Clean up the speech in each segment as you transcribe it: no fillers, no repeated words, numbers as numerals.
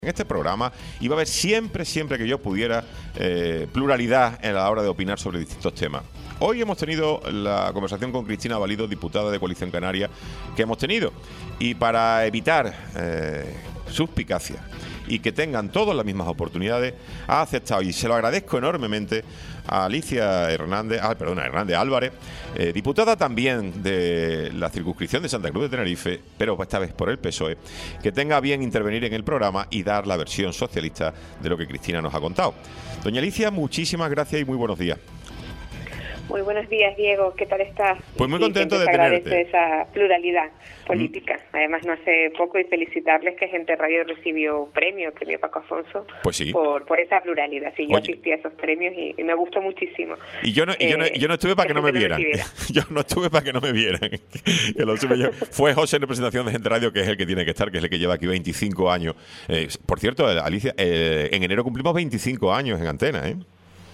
En este programa iba a haber siempre que yo pudiera pluralidad a la hora de opinar sobre distintos temas. Hoy hemos tenido la conversación con Cristina Valido, diputada de Coalición Canaria, que hemos tenido. Y para evitar suspicacias y que tengan todos las mismas oportunidades, ha aceptado, y se lo agradezco enormemente, a Alicia Hernández Álvarez, diputada también de la circunscripción de Santa Cruz de Tenerife, pero esta vez por el PSOE, que tenga bien intervenir en el programa y dar la versión socialista de lo que Cristina nos ha contado. Doña Alicia, muchísimas gracias y muy buenos días. Muy buenos días, Diego. ¿Qué tal estás? Pues muy contento de tenerte. tenerte. Esa pluralidad política. Además, no hace poco, y felicitarles que Gente Radio recibió un premio Paco Afonso, pues sí, por esa pluralidad. Sí, yo asistí a esos premios y me gustó muchísimo. Y yo no estuve para que no me vieran. Yo no estuve para que no me vieran. Que lo supe yo. Fue José en representación de Gente Radio, que es el que tiene que estar, que es el que lleva aquí 25 años. Por cierto, Alicia, en enero cumplimos 25 años en antena, ¿eh?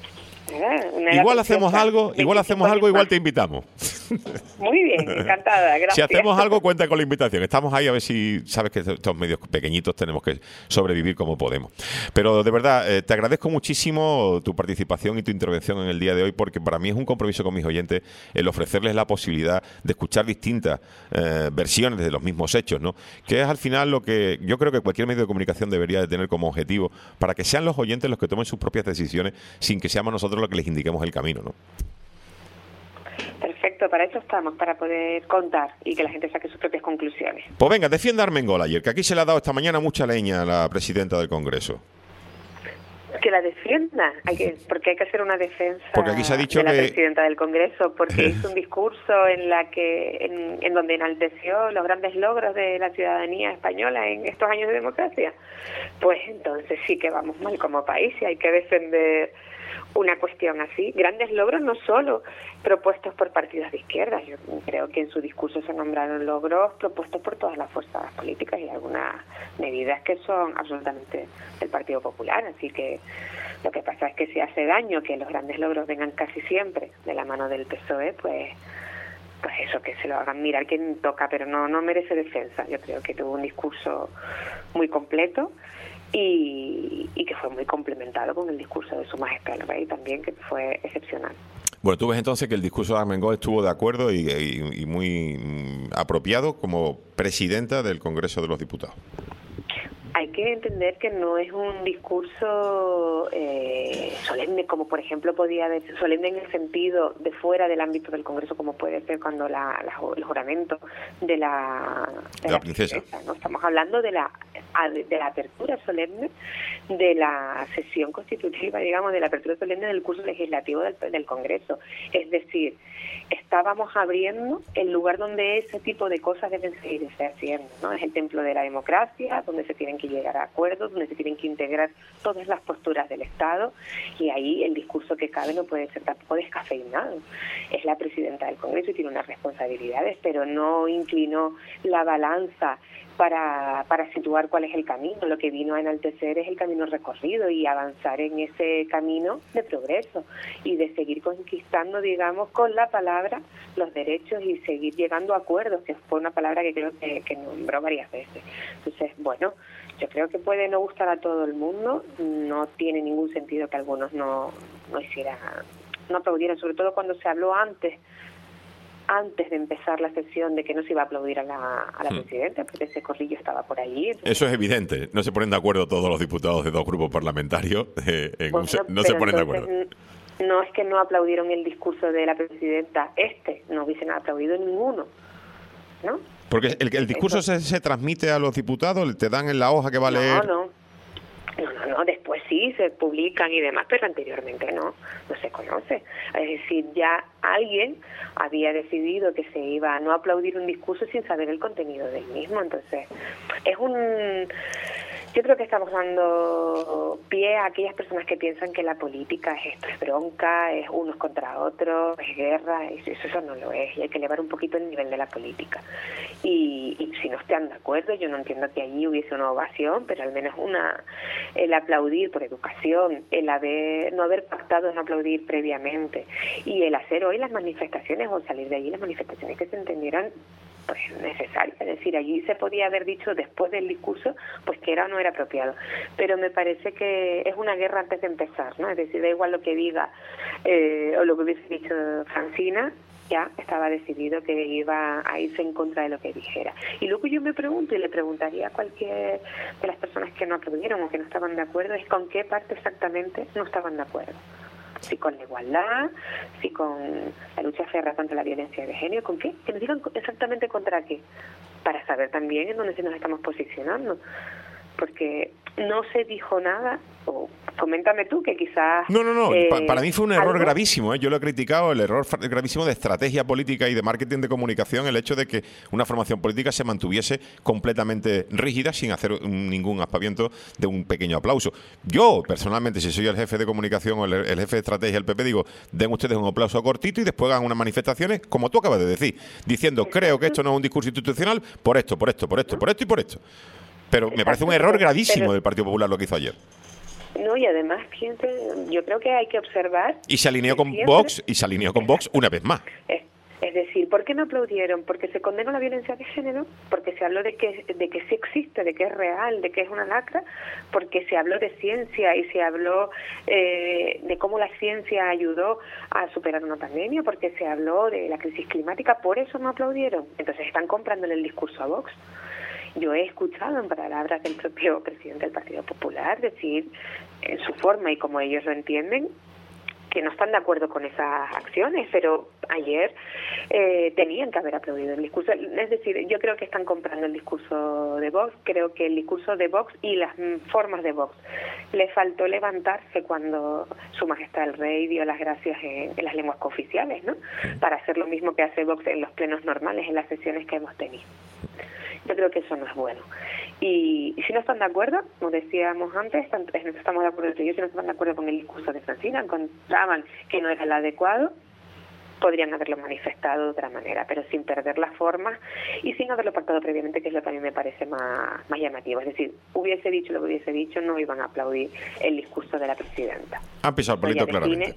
Igual hacemos algo, igual te invitamos. Muy bien, encantada, gracias. Si hacemos algo, cuenta con la invitación. Estamos ahí a ver si, sabes que estos medios pequeñitos tenemos que sobrevivir como podemos. Pero de verdad, te agradezco muchísimo tu participación y tu intervención en el día de hoy, porque para mí es un compromiso con mis oyentes el ofrecerles la posibilidad de escuchar distintas versiones de los mismos hechos, ¿no? Que es al final lo que yo creo que cualquier medio de comunicación debería de tener como objetivo, para que sean los oyentes los que tomen sus propias decisiones sin que seamos nosotros los que les indiquemos el camino, ¿no? Perfecto, para eso estamos, para poder contar y que la gente saque sus propias conclusiones. Pues venga, defienda a Armengol ayer, que aquí se le ha dado esta mañana mucha leña a la presidenta del Congreso. Que la defienda, porque hay que hacer una defensa porque aquí se ha dicho de la presidenta del Congreso, porque hizo un discurso en donde enalteció los grandes logros de la ciudadanía española en estos años de democracia. Pues entonces sí que vamos mal como país y hay que defender una cuestión así. Grandes logros no solo propuestos por partidos de izquierda. Yo creo que en su discurso se nombraron logros propuestos por todas las fuerzas políticas y algunas medidas que son absolutamente del Partido Popular. Así que lo que pasa es que si hace daño que los grandes logros vengan casi siempre de la mano del PSOE, pues eso, que se lo hagan mirar quien toca, pero no merece defensa. Yo creo que tuvo un discurso muy completo y que fue muy complementado con el discurso de Su Majestad el Rey también, que fue excepcional. Bueno, tú ves entonces que el discurso de Armengol estuvo de acuerdo y muy apropiado como presidenta del Congreso de los Diputados. Hay que entender que no es un discurso solemne, como por ejemplo podía haber, solemne en el sentido de fuera del ámbito del Congreso, como puede ser cuando el juramento de la princesa, ¿no? Estamos hablando de la apertura solemne de la sesión constitutiva, digamos, de la apertura solemne del curso legislativo del Congreso. Es decir, estábamos abriendo el lugar donde ese tipo de cosas deben seguirse haciendo, ¿no? Es el templo de la democracia, donde se tienen que llegar a acuerdos, donde se tienen que integrar todas las posturas del Estado, y ahí el discurso que cabe no puede ser tampoco descafeinado. Es la presidenta del Congreso y tiene unas responsabilidades, pero no inclinó la balanza para situar cuál es el camino. Lo que vino a enaltecer es el camino recorrido y avanzar en ese camino de progreso y de seguir conquistando, digamos, con la palabra los derechos y seguir llegando a acuerdos, que fue una palabra que creo que nombró varias veces. Entonces, bueno, yo creo que puede no gustar a todo el mundo, no tiene ningún sentido que algunos no aplaudieran, sobre todo cuando se habló antes de empezar la sesión de que no se iba a aplaudir a la presidenta, porque ese corrillo estaba por allí. Entonces, eso es evidente, no se ponen de acuerdo todos los diputados de dos grupos parlamentarios, no se ponen de acuerdo. No es que no aplaudieron el discurso de la presidenta, no hubiesen aplaudido ninguno, ¿no? Porque el discurso se transmite a los diputados, te dan en la hoja que va a leer. No, después sí se publican y demás, pero anteriormente no se conoce. Es decir, ya alguien había decidido que se iba a no aplaudir un discurso sin saber el contenido del mismo. Entonces, yo creo que estamos dando pie a aquellas personas que piensan que la política es bronca, es unos contra otros, es guerra. Eso no lo es, y hay que elevar un poquito el nivel de la política. Y si no están de acuerdo, yo no entiendo que allí hubiese una ovación, pero al menos el aplaudir por educación, no haber pactado en aplaudir previamente, y el hacer hoy las manifestaciones o salir de allí las manifestaciones que se entendieran pues necesaria. Es decir, allí se podía haber dicho después del discurso pues que era o no era apropiado. Pero me parece que es una guerra antes de empezar, ¿no? Es decir, da igual lo que diga o lo que hubiese dicho Francina, ya estaba decidido que iba a irse en contra de lo que dijera. Y luego yo me pregunto, y le preguntaría a cualquier de las personas que no aplaudieron o que no estaban de acuerdo, es con qué parte exactamente no estaban de acuerdo. Si con la igualdad, si con la lucha férrea contra la violencia de género, ¿con qué? Que nos digan exactamente contra qué, para saber también en dónde nos estamos posicionando. Porque no se dijo nada, o coméntame tú que quizás... No. Para mí fue un error gravísimo, ¿eh? Yo lo he criticado, el error gravísimo de estrategia política y de marketing de comunicación, el hecho de que una formación política se mantuviese completamente rígida sin hacer ningún aspaviento de un pequeño aplauso. Yo, personalmente, si soy el jefe de comunicación o el jefe de estrategia del PP, digo, den ustedes un aplauso cortito y después hagan unas manifestaciones, como tú acabas de decir, diciendo, creo que esto no es un discurso institucional por esto y por esto. Pero me parece un error gravísimo del Partido Popular lo que hizo ayer. No, y además, yo creo que hay que observar... Y se alineó con Vox, una vez más. Es decir, ¿por qué no aplaudieron? Porque se condenó la violencia de género, porque se habló de que sí existe, de que es real, de que es una lacra, porque se habló de ciencia y se habló de cómo la ciencia ayudó a superar una pandemia, porque se habló de la crisis climática, por eso no aplaudieron. Entonces están comprándole el discurso a Vox. Yo he escuchado en palabras del propio presidente del Partido Popular decir, en su forma y como ellos lo entienden, que no están de acuerdo con esas acciones, pero ayer tenían que haber aplaudido el discurso. Es decir, yo creo que están comprando el discurso de Vox, creo que el discurso de Vox y las formas de Vox. Le faltó levantarse cuando Su Majestad el Rey dio las gracias en las lenguas cooficiales, ¿no? Para hacer lo mismo que hace Vox en los plenos normales, en las sesiones que hemos tenido. Yo creo que eso no es bueno. Y si no están de acuerdo, como decíamos antes, estamos de acuerdo entre ellos, si no están de acuerdo con el discurso de Francina, encontraban que no era el adecuado, podrían haberlo manifestado de otra manera, pero sin perder las formas y sin haberlo pactado previamente, que es lo que a mí me parece más llamativo. Es decir, hubiese dicho lo que hubiese dicho, no iban a aplaudir el discurso de la presidenta. Han pisado el palito claramente.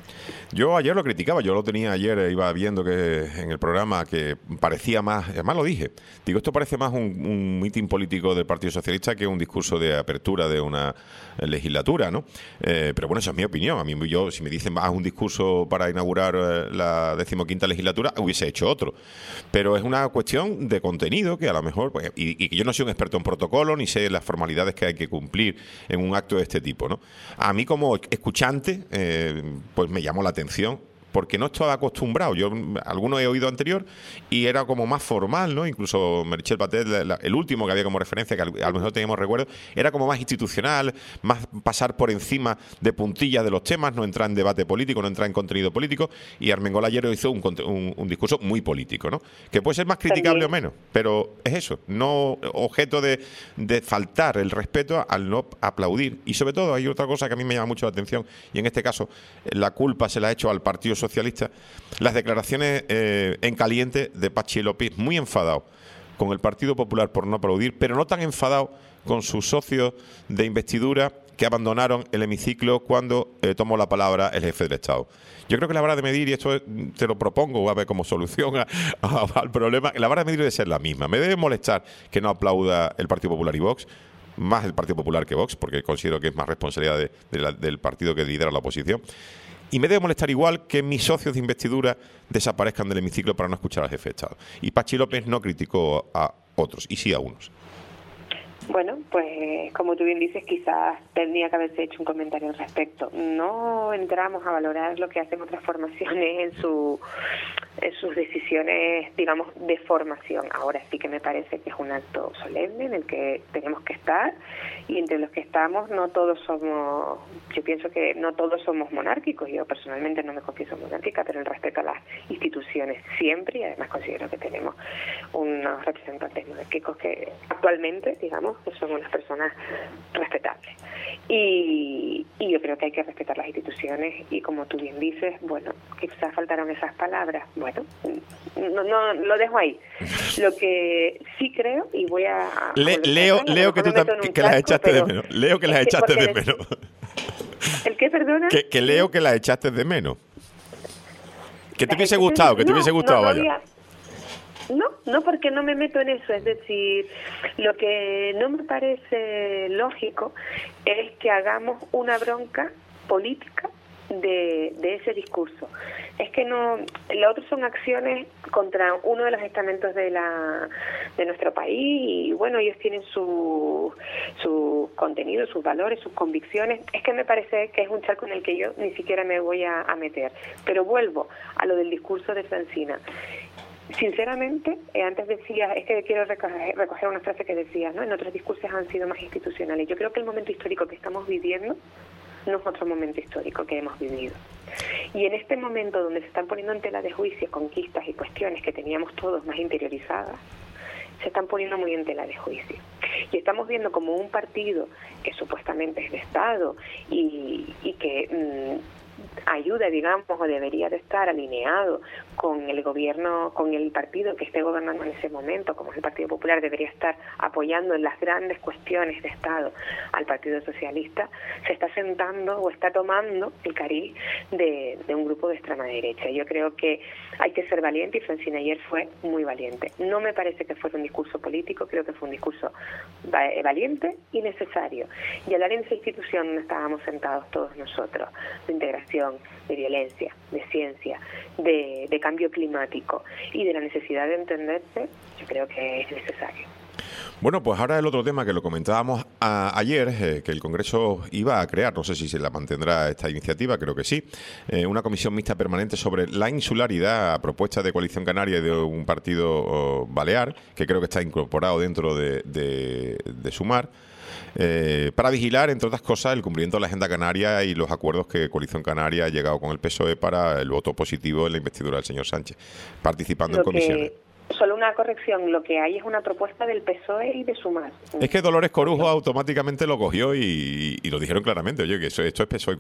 Yo ayer lo criticaba, yo lo tenía ayer, iba viendo que en el programa que parecía más, además lo dije, digo, esto parece más un mitin político del Partido Socialista que un discurso de apertura de una legislatura, ¿no? Pero bueno, esa es mi opinión. A mí, si me dicen, haz un discurso para inaugurar la 15ª legislatura, hubiese hecho otro. Pero es una cuestión de contenido que a lo mejor, pues, y que yo no soy un experto en protocolo, ni sé las formalidades que hay que cumplir en un acto de este tipo, ¿no? A mí como escuchante, pues me llamó la atención, porque no estaba acostumbrado. Yo algunos he oído anterior y era como más formal, ¿no? Incluso Meritxell Batet, el último que había como referencia, que a lo mejor teníamos recuerdo, era como más institucional, más pasar por encima de puntillas de los temas, no entrar en debate político, no entrar en contenido político, y Armengol ayer hizo un discurso muy político, ¿no? Que puede ser más criticable o menos, pero es eso, no objeto de faltar el respeto al no aplaudir. Y sobre todo hay otra cosa que a mí me llama mucho la atención, y en este caso la culpa se la ha hecho al Partido Socialista, las declaraciones en caliente de Patxi López, muy enfadado con el Partido Popular por no aplaudir, pero no tan enfadado con sus socios de investidura que abandonaron el hemiciclo cuando tomó la palabra el jefe del Estado. Yo creo que la vara de medir, y esto te lo propongo a ver como solución al problema, la vara de medir debe ser la misma. Me debe molestar que no aplauda el Partido Popular y Vox, más el Partido Popular que Vox, porque considero que es más responsabilidad del partido que lidera la oposición. Y me debe molestar igual que mis socios de investidura desaparezcan del hemiciclo para no escuchar al jefe de Estado. Y Patxi López no criticó a otros, y sí a unos. Bueno, pues como tú bien dices, quizás tendría que haberse hecho un comentario al respecto. No entramos a valorar lo que hacen otras formaciones en sus decisiones, digamos, de formación. Ahora sí que me parece que es un acto solemne en el que tenemos que estar, y entre los que estamos no todos somos, yo pienso que no todos somos monárquicos. Yo personalmente no me confieso monárquica, pero el respeto a las instituciones siempre, y además considero que tenemos unos representantes monárquicos que actualmente, digamos, que son unas personas respetables. Y yo creo que hay que respetar las instituciones, y como tú bien dices, bueno, quizás faltaron esas palabras. Bueno, no lo dejo ahí. Lo que sí creo, y voy a... Leo que tú que las echaste de menos. Leo que las echaste de menos. ¿El qué, perdona? Que leo que las echaste de menos. Que te hubiese gustado, vaya. No, porque no me meto en eso. Es decir, lo que no me parece lógico es que hagamos una bronca política de ese discurso. Es que no, lo otro son acciones contra uno de los estamentos de nuestro país, y bueno, ellos tienen su contenido, sus valores, sus convicciones. Es que me parece que es un charco en el que yo ni siquiera me voy a meter. Pero vuelvo a lo del discurso de Francina. Sinceramente, antes decía, es que quiero recoger una frase que decías, ¿no? En otros discursos han sido más institucionales. Yo creo que el momento histórico que estamos viviendo no es otro momento histórico que hemos vivido. Y en este momento donde se están poniendo en tela de juicio conquistas y cuestiones que teníamos todos más interiorizadas, se están poniendo muy en tela de juicio. Y estamos viendo como un partido que supuestamente es de Estado y que ayuda, digamos, o debería de estar alineado con el gobierno, con el partido que esté gobernando en ese momento, como es el Partido Popular, debería estar apoyando en las grandes cuestiones de Estado al Partido Socialista, se está sentando o está tomando el cariz de un grupo de extrema derecha. Yo creo que hay que ser valiente, y Francina ayer fue muy valiente. No me parece que fuera un discurso político, creo que fue un discurso valiente y necesario. Y hablar en esa institución donde estábamos sentados todos nosotros, de integración, de violencia, de ciencia, de cambio climático y de la necesidad de entenderse, yo creo que es necesario. Bueno, pues ahora el otro tema que lo comentábamos ayer, que el Congreso iba a crear, no sé si se la mantendrá esta iniciativa, creo que sí, una comisión mixta permanente sobre la insularidad a propuesta de Coalición Canaria y de un partido balear, que creo que está incorporado dentro de Sumar, para vigilar, entre otras cosas, el cumplimiento de la Agenda Canaria y los acuerdos que Coalición Canaria ha llegado con el PSOE para el voto positivo en la investidura del señor Sánchez, participando en comisiones. Solo una corrección, lo que hay es una propuesta del PSOE y de Sumar. Es que Dolores Corujo automáticamente lo cogió y lo dijeron claramente, oye, que esto es PSOE,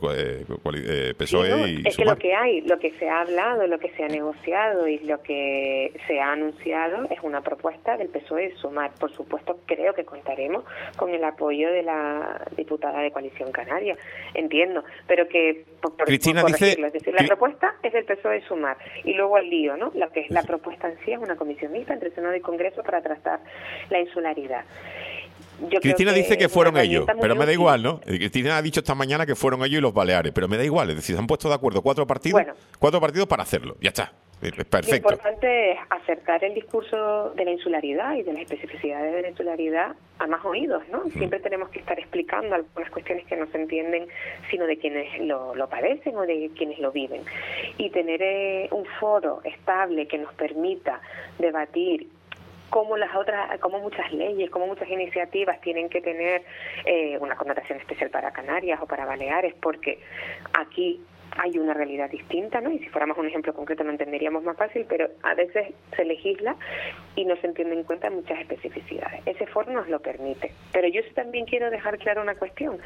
PSOE sí, no, y es Sumar. que lo que hay, lo que se ha hablado, lo que se ha negociado y lo que se ha anunciado es una propuesta del PSOE y Sumar. Por supuesto, creo que contaremos con el apoyo de la diputada de Coalición Canaria, entiendo, pero que Cristina por dice, es decir, la propuesta es del PSOE y Sumar, y luego el lío, ¿no? Lo que es la propuesta en sí es una comisión mixta entre Senado y Congreso para tratar la insularidad. Cristina dice que fueron ellos, pero me da igual, ¿no? Cristina ha dicho esta mañana que fueron ellos y los Baleares, pero me da igual, es decir, se han puesto de acuerdo cuatro partidos para hacerlo, ya está. Perfecto. Lo importante es acercar el discurso de la insularidad y de las especificidades de la insularidad a más oídos, ¿no? Siempre tenemos que estar explicando algunas cuestiones que no se entienden, sino de quienes lo padecen o de quienes lo viven. Y tener un foro estable que nos permita debatir como muchas leyes, como muchas iniciativas tienen que tener una connotación especial para Canarias o para Baleares, porque aquí hay una realidad distinta, ¿no? Y si fuéramos un ejemplo concreto lo entenderíamos más fácil, pero a veces se legisla y no se entienden en cuenta muchas especificidades. Ese foro nos lo permite. Pero yo también quiero dejar clara una cuestión.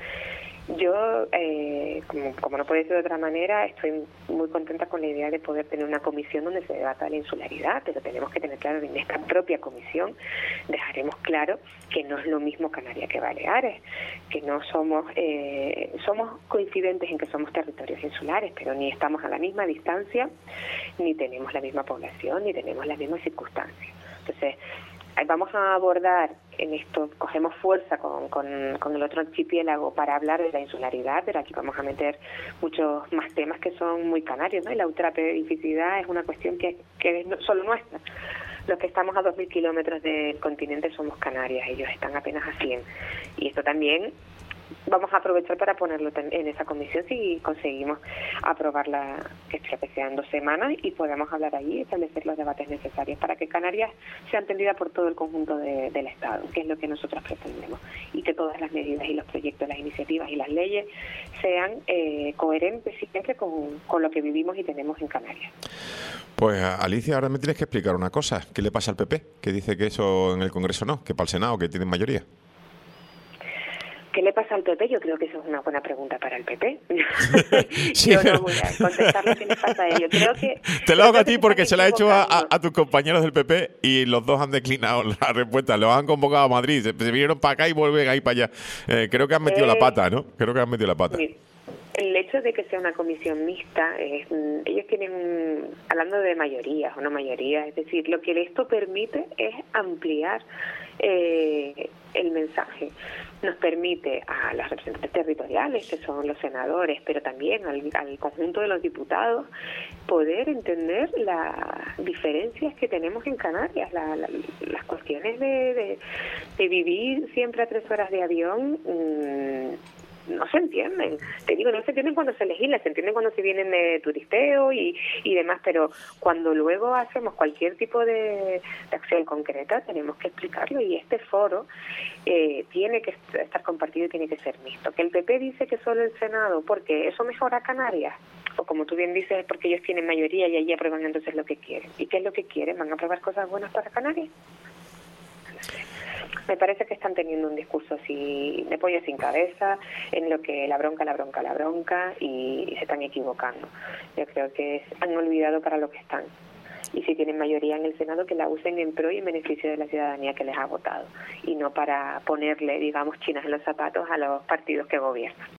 Yo, como no puede ser de otra manera, estoy muy contenta con la idea de poder tener una comisión donde se debata la insularidad, pero tenemos que tener claro en esta propia comisión dejaremos claro que no es lo mismo Canarias que Baleares, que no somos coincidentes en que somos territorios insulares, pero ni estamos a la misma distancia, ni tenemos la misma población, ni tenemos las mismas circunstancias. Entonces, vamos a abordar en esto, cogemos fuerza con el otro archipiélago para hablar de la insularidad, pero aquí vamos a meter muchos más temas que son muy canarios, ¿no? Y la ultraperificidad es una cuestión que es solo nuestra. Los que estamos a 2.000 kilómetros del continente somos Canarias, ellos están apenas a 100. Y esto también vamos a aprovechar para ponerlo en esa comisión si conseguimos aprobarla, que sean 2 semanas, y podamos hablar allí y establecer los debates necesarios para que Canarias sea entendida por todo el conjunto del Estado, que es lo que nosotros pretendemos, y que todas las medidas y los proyectos, las iniciativas y las leyes sean coherentes siempre con lo que vivimos y tenemos en Canarias. Pues Alicia, ahora me tienes que explicar una cosa. ¿Qué le pasa al PP? Que dice que eso en el Congreso no, que para el Senado, que tienen mayoría. ¿Qué le pasa al PP? Yo creo que eso es una buena pregunta para el PP. Sí, yo no voy a contestar lo que le pasa a ellos. Creo que te lo hago a ti porque se la he hecho a tus compañeros del PP y los dos han declinado la respuesta. Los han convocado a Madrid, se vinieron para acá y vuelven ahí para allá. Creo que han metido la pata, ¿no? Creo que han metido la pata. el hecho de que sea una comisión mixta, ellos tienen, hablando de mayorías o no mayorías, es decir, lo que esto permite es ampliar el mensaje. Nos permite a los representantes territoriales, que son los senadores, pero también al conjunto de los diputados, poder entender las diferencias que tenemos en Canarias, las cuestiones de vivir siempre a 3 horas de avión. No se entienden, te digo, no se entienden cuando se legisla, se entienden cuando se vienen de turisteo y demás, pero cuando luego hacemos cualquier tipo de acción concreta tenemos que explicarlo, y este foro tiene que estar compartido y tiene que ser mixto. Que el PP dice que solo el Senado, porque eso mejora a Canarias, o como tú bien dices, es porque ellos tienen mayoría y allí aprueban entonces lo que quieren. ¿Y qué es lo que quieren? ¿Van a aprobar cosas buenas para Canarias? Me parece que están teniendo un discurso así de pollo sin cabeza, en lo que la bronca, y se están equivocando. Yo creo que han olvidado para lo que están. Y si tienen mayoría en el Senado, que la usen en pro y en beneficio de la ciudadanía que les ha votado, y no para ponerle, digamos, chinas en los zapatos a los partidos que gobiernan.